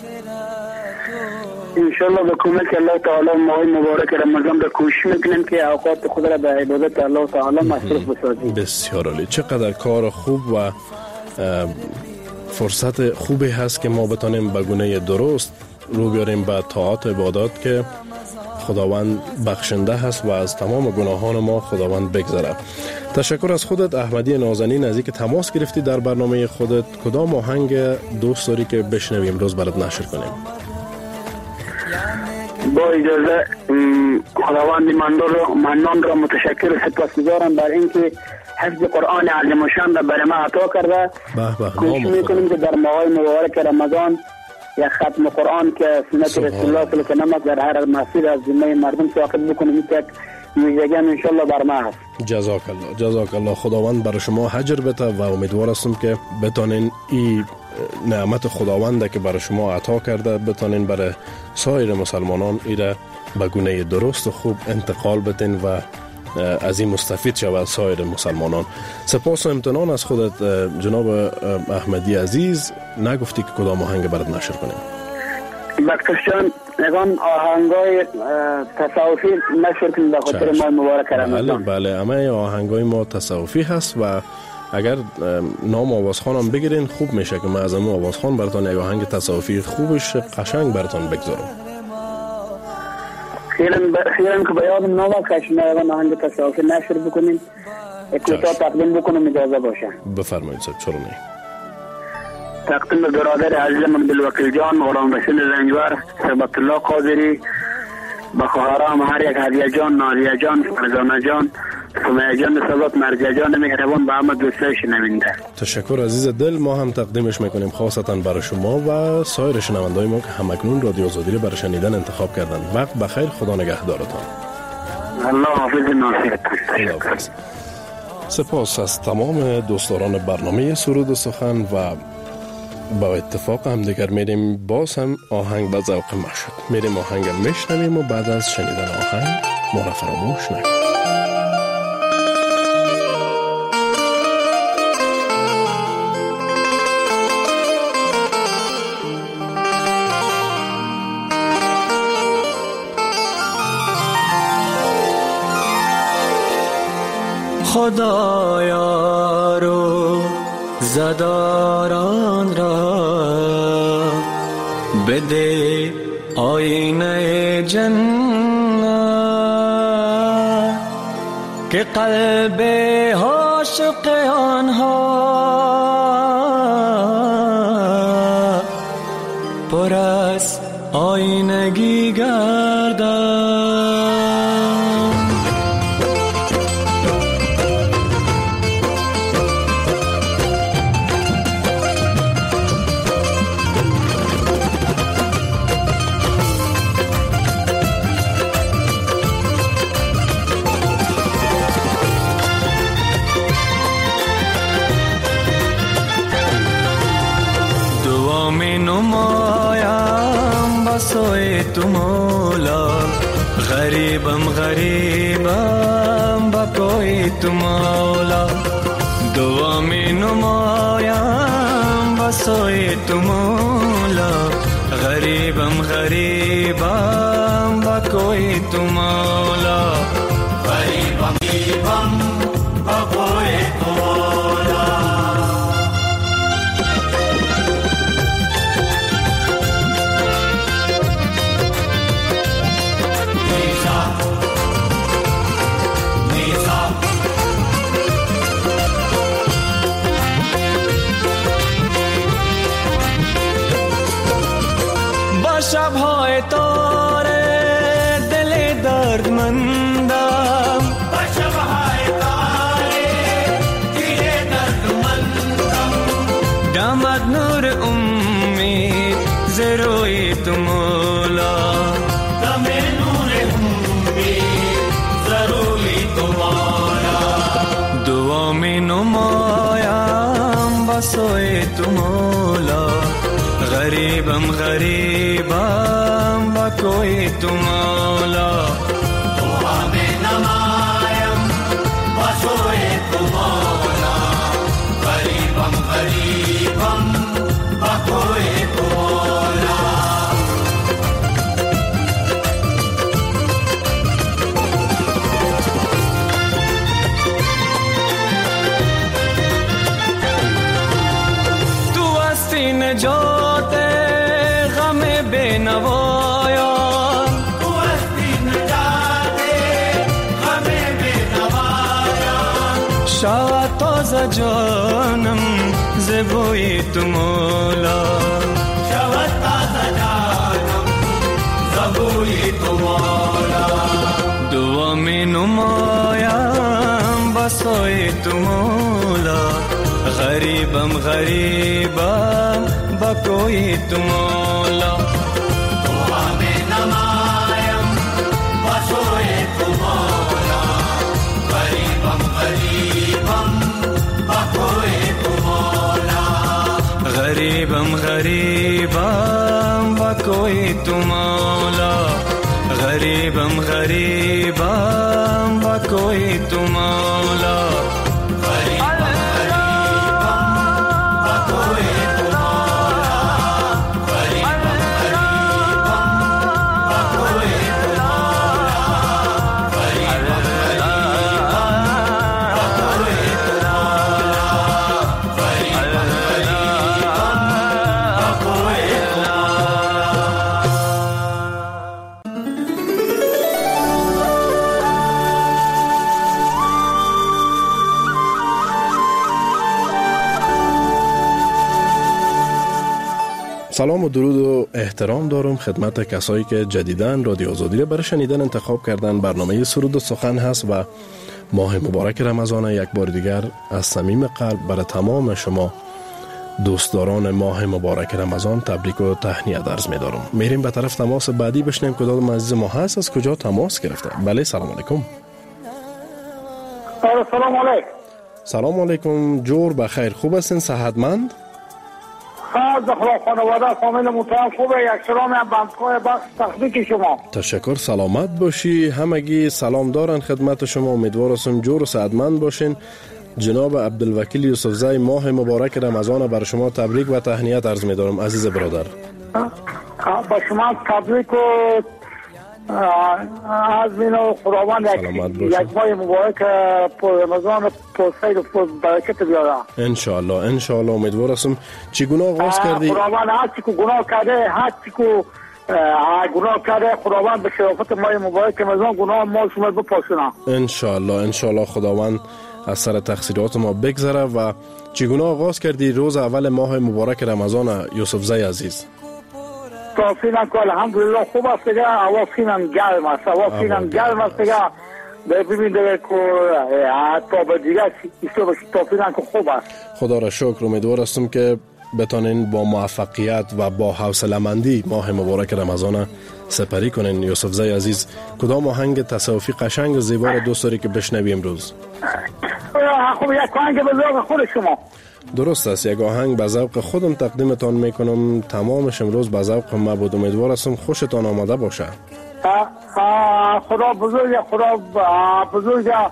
انشالله به کمک الله تعالی ماه مبارک رمضان به کوشش میکنیم که اوقات خود را به عبادت الله تعالی مصروف بسازیم. بسیار عالی. چقدر کار خوب و فرصت خوبی هست که ما بتانیم به گونه درست رو بیاریم به طاعات و عبادات که خداوند بخشنده هست و از تمام گناهان ما خداوند بگذره. تشکر از خودت احمدی نازنین از اینکه تماس گرفتی در برنامه خودت. کدام آهنگ دوست داری که بشنویم امروز برات نشر کنیم؟ با اجازه خداوند منان را متشکر و سپاسگزارم بر اینکه حفظ قرآن عظیم الشان را برای ما عطا کرده. کوشش میکنیم که در ماه مبارک رمضان یک ختم قرآن که سنت رسول الله صلی الله علیه و در هر مسجد از ذمه مردم ساقط بکنیم که ویژگی ان شاء الله بر ما هست. جزاک الله. خداوند برای شما اجر بده و امیدوار هستم که بتونین این نعمت خداوند که برای شما عطا کرده بتونین برای سایر مسلمانان ایره به گونه درست و خوب انتقال بدین و از این مستفید شود سایر مسلمانان. سپاس و امتنان از خودت جناب احمدی عزیز. نگفتی که کدام آهنگ برات نشر کنیم؟ بکتش جان، نگان آهنگای تصوفی نشر کنیم به خاطر ماه مبارک رمضان. بله همه آهنگای ما تصوفی هست و اگر نام آوازخانم بگیرین خوب میشه که من از امو آوازخان براتون یک آهنگ تصوفی خوبش قشنگ براتون بگذارم. خیرم که بیادم نام کشنه آهنگ تصوفی نشر بکنیم، کوتاه تقدیم بکنم اجازه باشه. بفرمایید صاحب. چرا نه؟ تقدیم به برادر عزیزم عبدالوکیل جان، مولانا رشید زنجور، ثبت الله قادری، با خواهرام هر یک هدیه جان، نازیه جان، فرزانه جان، سمیه جان، سلات مرجع جان مهربان با همه دوستای شنونده. تشکر عزیز دل. ما هم تقدیمش میکنیم خاصتا برای شما و سایر شنوندای ما که همکنون رادیو آزادی رو برای شنیدن انتخاب کردن. وقت بخیر. خدا نگهدارتان. الله حافظ ناصرتان. سپاس از تمام دوستداران برنامه سرود و سخن و با اتفاق هم دیگر میریم باز هم آهنگ به ذوق ما شد. میریم آهنگ میشنویم و بعد از شنیدن آهنگ ما را فراموش نکنیم. خدایا رو زداران را بده آینه جنت که قلب عاشق آنها پر از آینگی گردد. تو مولا غریبم با کوئی تو مولا دعا می نمایم با سوی تو مولا غریبم غریبم با کوی تو مولا غریبم غریبم با کوی تو مولا شب‌های تاره دل دردمندم با شب‌های تاره دل دردمندم دامد نور امید ز روی تو مولا دم نور امید ز روی تو مولا دعا می نمایم با سوی تو مولا غریبم غریبم با کوی تو مولا دعا می نمایم با سوی تو مولا غریبم غریبم با کوی تو مولا تو هستی نجات نوایا تو هستی نجات غم بنوایا شاد تازه جانم ز بوی تو مولا شاد تازه جانم ز بوی تو مولا دعا می نمایم با سوی تو مولا غریبم غریبم با کوی تو مولا دعا می نمایم با سوی تو مولا غریبم غریبم با کوی تو مولا غریبم غریبم با کوی تو مولا غریبم غریبم با کوی تو مولا سلام و درود و احترام دارم خدمت کسایی که جدیداً رادیو آزادی را برای شنیدن انتخاب کردن. برنامه سرود و سخن هست و ماه مبارک رمضان یک بار دیگر از صمیم قلب برای تمام شما دوستداران ماه مبارک رمضان تبریک و تهنیت عرض می دارم. میریم به طرف تماس بعدی بشنیم کدام عزیز ما هست از کجا تماس گرفته. بله سلام علیکم. سلام علیکم. سلام علیکم. جور بخیر، خوب هستین؟ صحتمند؟ خدا خانواده فامیل محترم خوبه. یک سلام هم بندخواه بخش تخلیق شما. تشکر، سلامت باشی. همگی سلام دارن خدمت شما. امیدوار هستم جور و سعادتمند باشین. جناب عبدالوکیل یوسفزی ماه مبارک رمضان بر شما تبریک و تهنیت عرض می‌دارم عزیز برادر. با شما تبریک و از من خداوند یک ماه مبارک رمضان پر خیر و پر برکت بیاره ان شاء الله. امیدوار هستم. چگونه آغاز کردی؟ خداوند هر چی که گناه کرده، هر چی که گناه کرده، خداوند به شرافت ماه مبارک رمضان گناه ما شما بپوشونه ان شاء الله. خداوند از سر تقصیرات ما بگذره. و چگونه آغاز کردی روز اول ماه مبارک رمضان یوسفزی عزیز؟ فینم که الحمدلله خوب است دیگه. هوا فینم گرم است دیگه. ببینید که تا به دیگه تا فینم که خوب است. خدا را شکر. امیدوار هستم که بتانین با موفقیت و با حوصله‌مندی ماه مبارک رمضان سپری کنین. یوسفزی عزیز کدام آهنگ تصوفی قشنگ و زیبا را دوست داری که بشنویم امروز؟ خب یک آهنگ به ذوق خود شما. درست است، یک آهنگ به ذوق خودم تقدیمتان میکنم. تمامش امروز به ذوق ما بود. امیدوار هستم خوشتان آماده باشه. خدا بزرگ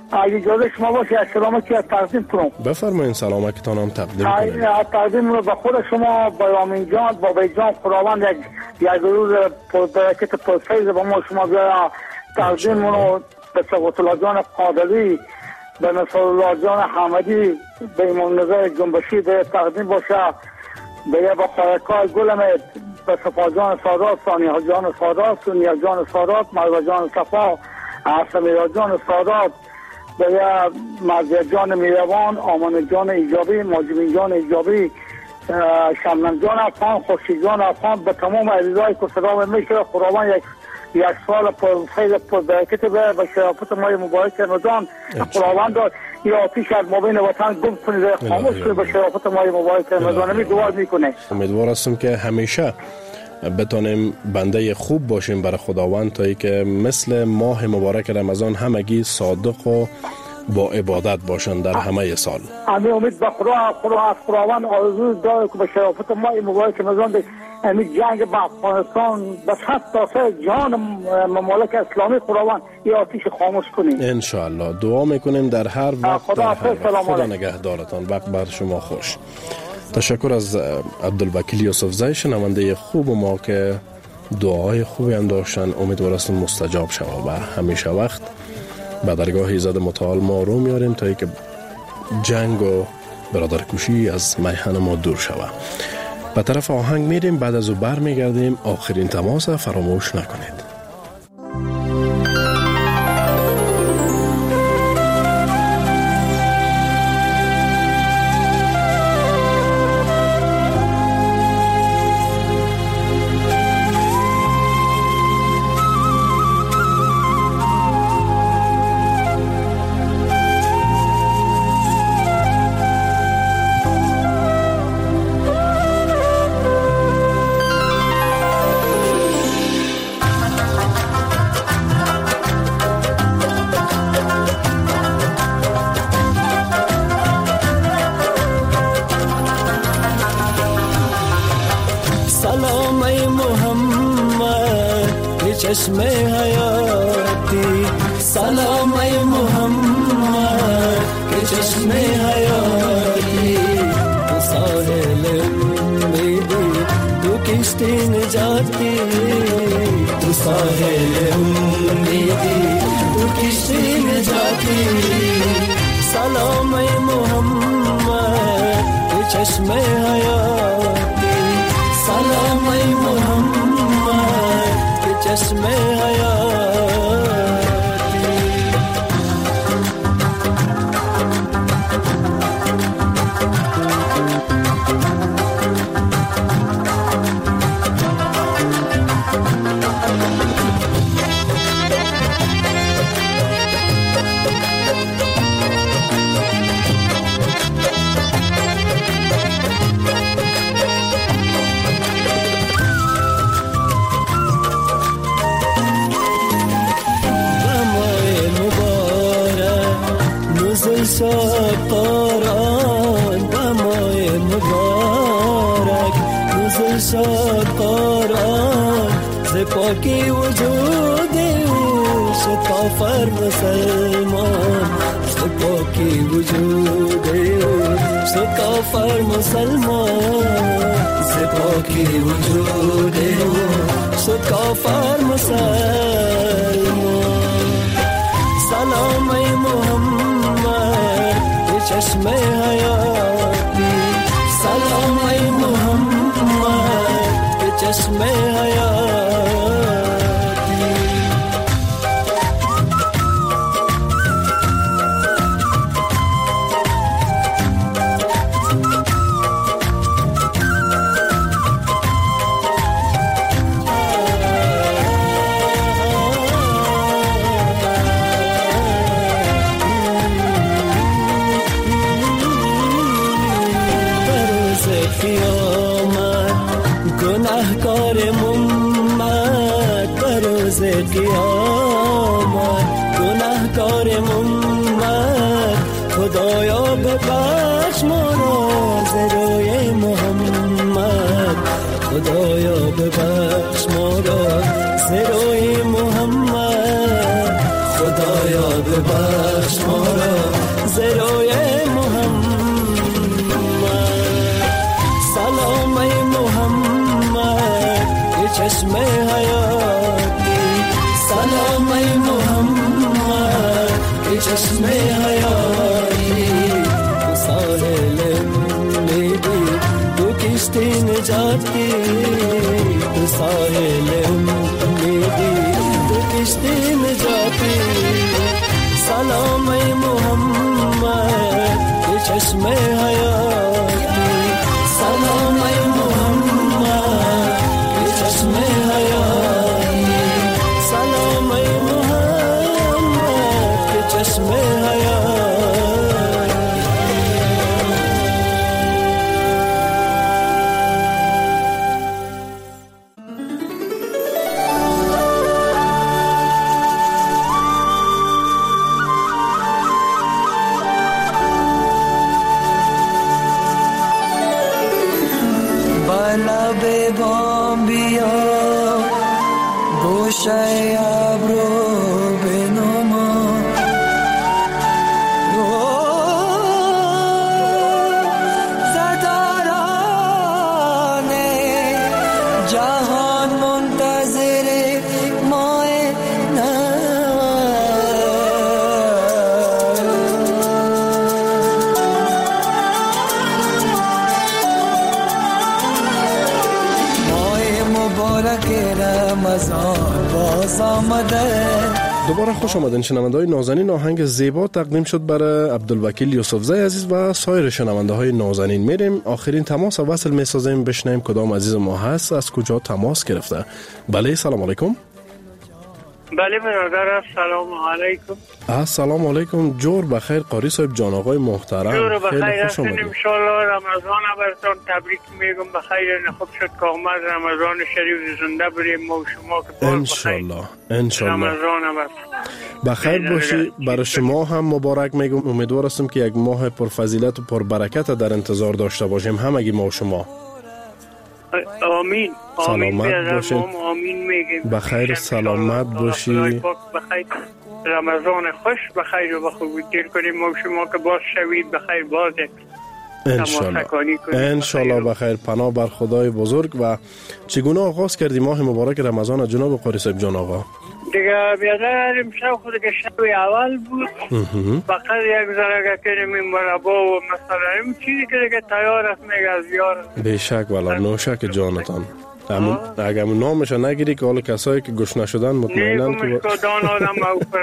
اگه اجازه شما باشه از سلامتی تقدیم کنم. بفرمایید سلامتیتان هم تقدیم کنید. تقدیم رو به خود شما با امین جان با بیجان خداوند یک روز برکت پرفیض با ما شما بیا تقدیم رو به سقوط الله جان قادری به نصر الله جان حمدی به امام نظر جنبشی به تقدیم باشه به با خارکای گلمت به صفا جان سادات ثانیه جان سادات سنیه جان سادات مرزا جان صفا عصمه جان سادات به مرزا جان میروان آمان جان ایجابی ماجمین جان ایجابی شمنم جان افغان خورشید جان افغان به تمام عزیزای که صدا میشه خداوند یک سال خیلی برکت به شرافت مای مبارک رمضان خداوند یا آتش از مابین وطن گم کنید خاموش کنید به شرافت مای مبارک رمضان می دعا میکنه. امیدوار هستم که همیشه بتونیم بنده خوب باشیم برای خداوند تا ای که مثل ماه مبارک رمضان همگی صادق و با عبادت باشند در همه سال. همه امید به خداوند آرزو داره که به شرافت ماه مبارک رمضان همین جنگ با افغانستان به صد تا جان ممالک اسلامی خداوند یا آتش خاموش کنیم ان شاء الله. دعا میکنیم در هر وقت. خدا نگهدارتان. وقت بر شما خوش. تشکر از عبدالوکیل یوسف زی شنونده خوب ما که دعای خوبی هم داشتن. امیدوار هستم مستجاب شود و همیشه وقت به درگاه ایزد متعال ما رو میاریم تا ای که جنگ و برادرکشی از میهن ما دور شود. به طرف آهنگ میریم، بعد از او بر میگردیم. آخرین تماس فراموش نکنید. چشم حیاتی سلام ای محمد که چشم حیاتی تو ساحل امیدی تو کشتی نجاتی تو ساحل امیدی تو کشتی نجاتی سلام ای محمد که چشم حیاتی سلام ای محمد چشم حیاتی قرآن دمای مبارک روز شاد قرآن زپاکی وجود او شکافر مسلمان زپاکی وجود او شکافر مسلمان زپاکی وجود او شکافر مسلمان سلام ای محمد چشم حیاتی سلام ای محمد چشم حیاتی خدایا ببخش ما را ز روی محمد خدایا ببخش ما را ز روی محمد خدایا ببخش ما نجاتی تو ساحل امیدی تو کشتی نجاتی سلام ای محمد که چشم حیاتی سلام ای محمد که چشم حیاتی سلام ای محمد که چشم حیاتی دوباره خوش آمدین شنونده‌های نازنین. آهنگ زیبا تقدیم شد برای عبدالوکیل یوسفزی عزیز و سایر شنونده‌های نازنین. میریم آخرین تماس وصل میسازیم، بشنویم کدام عزیز ما هست، از کجا تماس گرفته. بله سلام علیکم. بله برادر سلام علیکم. السلام علیکم. جور بخیر قاری صاحب جان آقای محترم. جور بخیر هستین ان شاء الله. رمضان براتون تبریک میگم. بخیر خوب شد که اومد رمضان شریف زنده بریم ما و شما که ان شاء الله ان شاء الله رمضان بخیر باشی. برای شما هم مبارک میگم. امیدوار هستم که یک ماه پرفضیلت و پربرکت در انتظار داشته باشیم همگی ما و شما. آمین. سلامت باشین. آمین میگیم. بخیر سلامت باشی. بخیر رمضان خوش بخیر و بخوبی دیر کنیم ما شما که باز شوید بخیر باز انشالله بخیر. پناه بر خدای بزرگ. و چگونه آغاز کردی ماه مبارک رمضان جناب قاری صاحب جان آقا؟ دیگه بیادر امشب خود که شب اول بود فقط یک ذره کنیم این مربا و مثلا این چیزی که دیگه تیار است میگه از یار بیشک والا نوشک جانتان. اگر نامش نگیری که حالا کسایی که گوش نشدن مطمئنن که دان آدم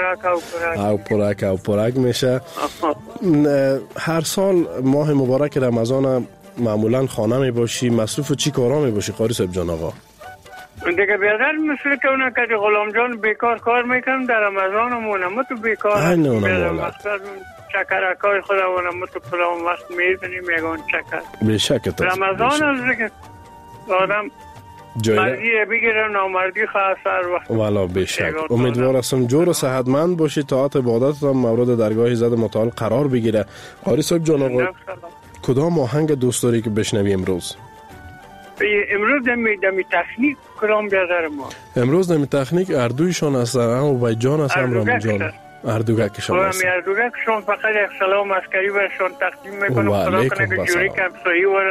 او پرک میشه. هر سال ماه مبارک رمضان معمولا خانه می باشی، مصروف چی کارا می باشی قاری صاحب جان آقا؟ دیگه بیادر مثل که اونا که غلام جان بیکار کار میکنم در رمضان مونم تو بیکار چکرکای خودمونم تو پلان وقت میزنیم یکان چکر بیشک رمضان از دیگه آدم مردی بگیره نامردی خواه سر وقت والا بیشک. امیدوار هستم جور و صحتمند باشی، طاعت عبادت هم مورد درگاه زد متعال قرار بگیره. قاری صاحب جان آقا کدام آهنگ دوست داری که بشنوی امروز؟ امروز دمی تکنیک کدام بیادر ما؟ امروز دمی تکنیک اردویشان هستن و بایجان هستن رمضان اردوگکشان هستن. اردوگکشان فقط یک سلام عسکری برشان تقدیم میکنم. خدا کنه که جوری کم سایی و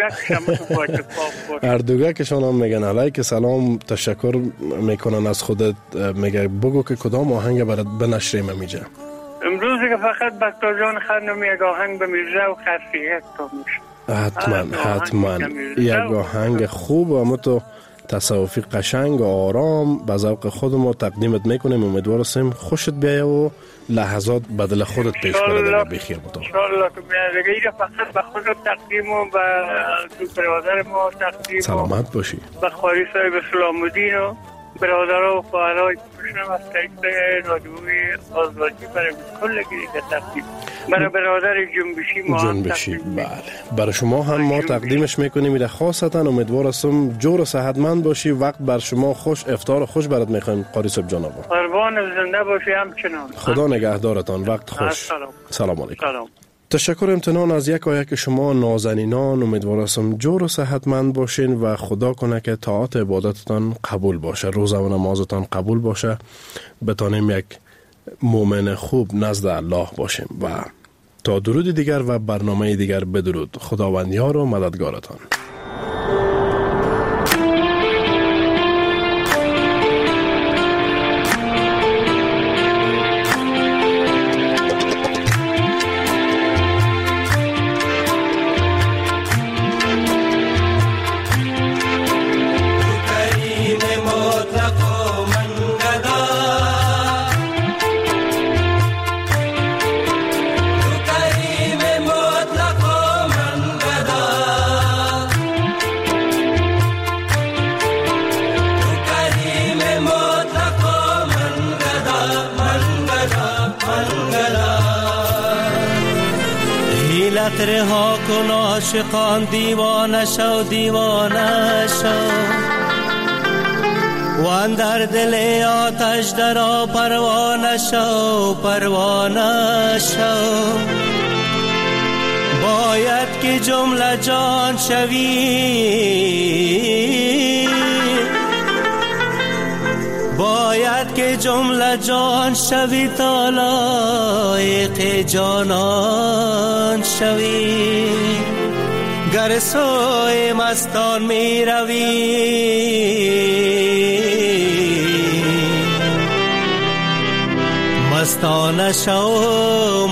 اردوگکشان هم میگن علیک سلام تشکر میکنن از خودت. میگه بگو که کدام آهنگ برات بنشریم میجه امروز که فقط بکتر جان خانم یک آهنگ به میرزا و خرسیت تا میشه. حتما یک آهنگ خوب و متو تصوفی قشنگ و آرام به ذوق خودمون تقدیمت میکنیم. امیدوار هستیم خوشت بیایه و لحظات بدل خودت پیش بره بخیر بودم. ان شاء الله که بیاد فقط به خودت تقدیم و به دو برادر ما تقدیم. سلامت باشی. به قاری صاحب سلام الدین و برادرها و خواهرای کشنم از طریق رادیوی آزادی برای کل گیری تقدیم. برای برادر جنبشی بله برای شما هم ما تقدیمش میکنیم. میره خاصتا امیدوار هستم جور و صحتمند باشی. وقت بر شما خوش، افطار خوش برات میخوایم قاری صاحب جان آقا. قربان زنده باشی همچنان. خدا نگهدارتان. وقت خوش. سلام علیکم. تشکر امتنان از یک آیه که شما نازنینان. امیدوار هستم جور و صحتمند باشین و خدا کنه که طاعت عبادتتان قبول باشه، روزه و نمازتان قبول باشه، بتانیم یک مؤمن خوب نزد الله باشیم. و تا درود دیگر و برنامه دیگر بدرود. خداوندیار و مددگارتان. رها کن عاشقان دیوانه شو دیوانه شو و اندر دل آتش درآ پروانه شو پروانه شو باید که جمله جان شوی باید که جمله جان شوی تا لایق جانان شوی گر سوی مستان می روی مستانه شو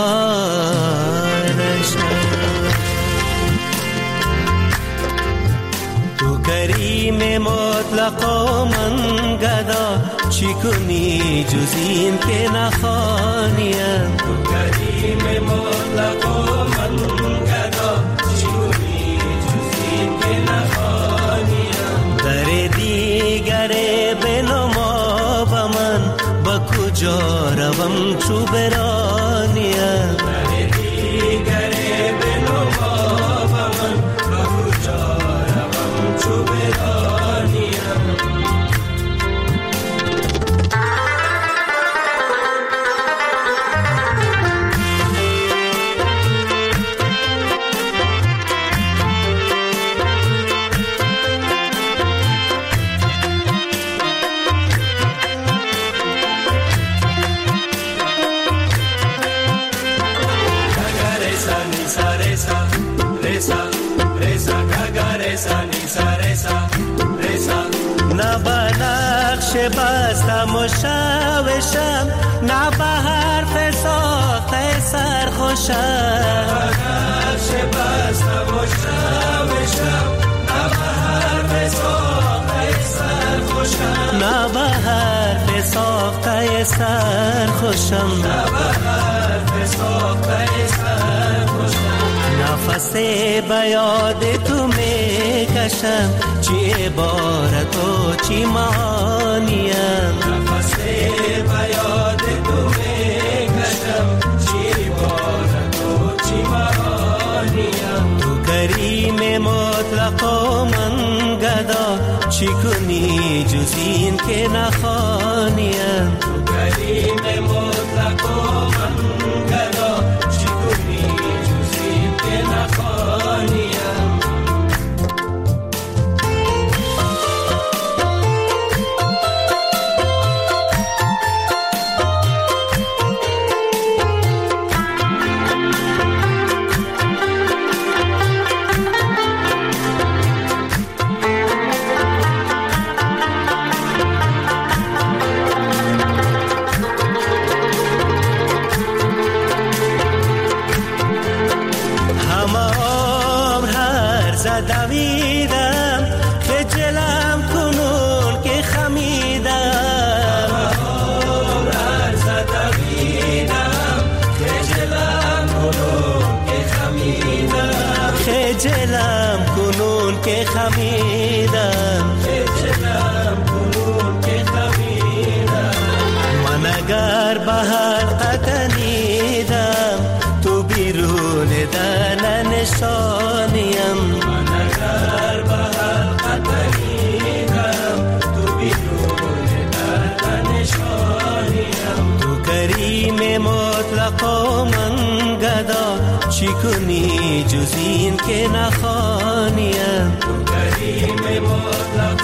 مستانه شو تو کریم مطلق و من گدا چی کنی جز این که نخوانیم تو کریم مطلق و من گدا چی کنی جز این که نخوانیم در دیگر بنما با من با کجا روم چو برانیم در دیگر بنما با من با کجا روم چو برانیم نه به نقش بستم و شوشم نه به حرف ساخته سرخوشم نقش بستم و شوشم نه به حرف ساخته سرخوشم نه به حرف ساخته سرخوشم نه به حرف ساخته سرخوشم نفس به یاد تو میکشم چی عبارت و چی معانیم نفس به یاد تو میکشم چی عبارت و چی معانیم تو کریم مطلق و من گدا چی کنی جز این که نخوانیم تو کریم مطلق و من گدا چی کنی جز این که نخوانیم دویدم خجلم کنون که خمیدم عرض دویدم خجلم کنون که خمیدم خجلم کنون که خمیدم خجلم کنون که خمیدم من اگر به حلقت نیدم تو بیرون دن نشانیم در بحر قطعیدم تو بیرون در نشانیم تو کریم مطلق و من گدا چی کنی جز این که نخوانیم تو کریم مطلق